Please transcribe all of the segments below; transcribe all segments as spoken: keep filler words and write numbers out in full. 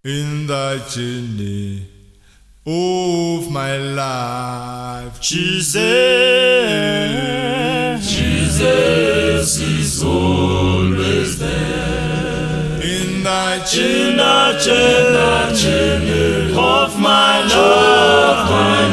in the journey of my life. Jesus, Jesus is always there in the in journey the journey of my life, my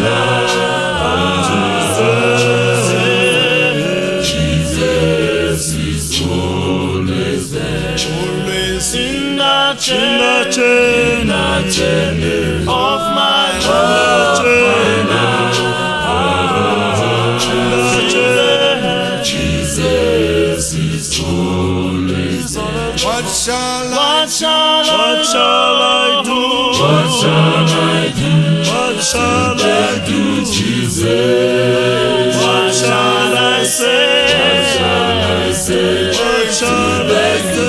life. Jesus is always there always In the journey, journey of my life, Jesus is always there. what shall I What shall I, what shall I do? What shall I do? What shall I do? Jesus, What shall I say? what shall I say? What shall I do?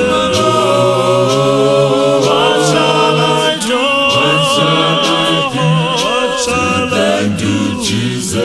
Lord, What shall I do? what shall I do? What shall I Thank you, Jesus,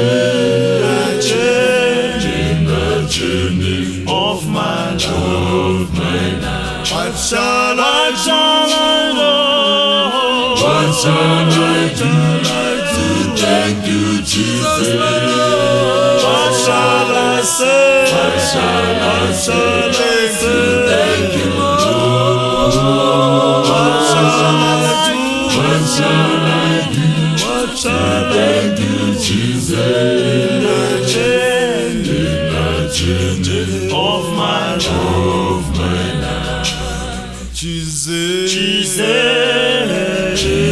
in the journey of my life? of my life. what shall I What shall I do? What shall I do? Thank you, Jesus. What shall I say? What shall I What shall I say? Thank you, Lord. What shall I do? What shall I do? What shall I Thank you, Jesus. change In the journey of my life? of my life. Jesus Jesus,